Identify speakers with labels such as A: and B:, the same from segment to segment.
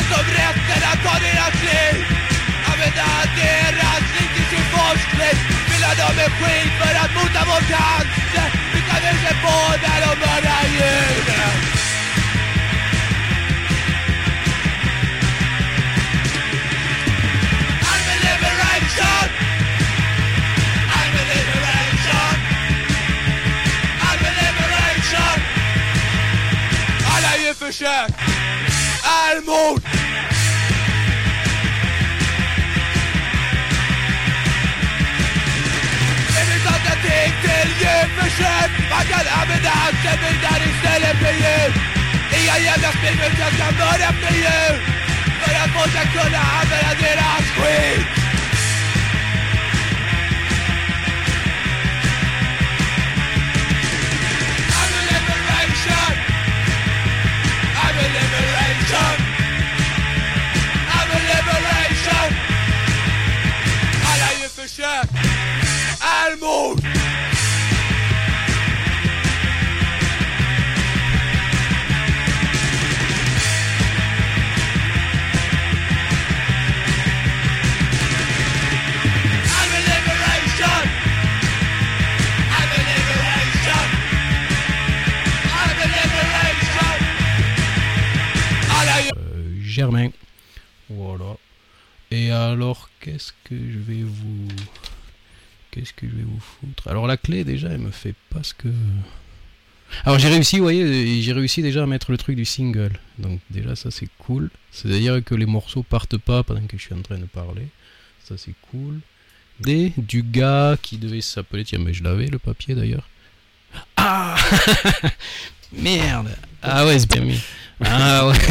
A: som rätten att ta deras liv. Använda deras liv till sin forskning. Fylla dem med skit för att mota vår cancer. Vi kan se på när de mördar djuren. I'm a liberation. I'm a liberation. I'm a liberation. Alla djurförsök är mord. Ting till djurförsök. Man kan använda anställningar istället för djur. Inga jävla spelförsök kan mörda efter djur. För att folk ska kunna använda deras skit. I'm a liberation. I'm a liberation. I'm a liberation. Alla djurförsök är mord.
B: Germain. Voilà. Et alors, qu'est-ce que je vais vous foutre? Alors la clé déjà, elle me fait pas ce que... Alors j'ai réussi, vous voyez, j'ai réussi déjà à mettre le truc du single. Donc déjà ça c'est cool. C'est-à-dire que les morceaux partent pas pendant que je suis en train de parler. Ça c'est cool. Du gars qui devait s'appeler... Tiens, mais je l'avais le papier d'ailleurs. Ah merde. Ah ouais, c'est bien mis. Ah ouais.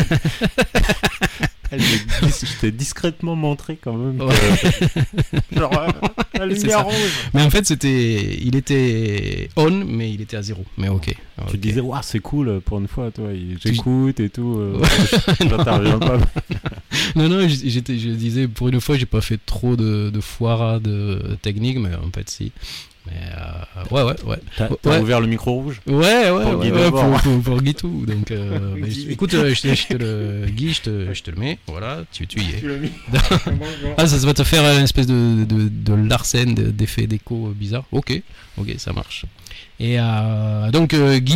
C: Je t'ai discrètement montré quand même.
B: Ouais.
C: Genre, la lumière rouge.
B: Mais en fait, il était on, mais il était à 0. Mais ok.
C: Tu disais, waouh, c'est cool pour une fois, toi. J'écoute et tout. J'interviens pas.
B: Non, je disais, pour une fois, j'ai pas fait trop de foirades techniques, mais en fait, si. Mais ouais.
C: T'as ouvert le micro rouge?
B: Ouais, pour Guy tout. Donc, écoute, je te le Guy, je te le mets. Voilà, tu y es.
C: Tu l'as mis.
B: Ah, ça va te faire une espèce de Larsen, d'effet d'écho bizarre. Ok, ça marche. Et donc Guy.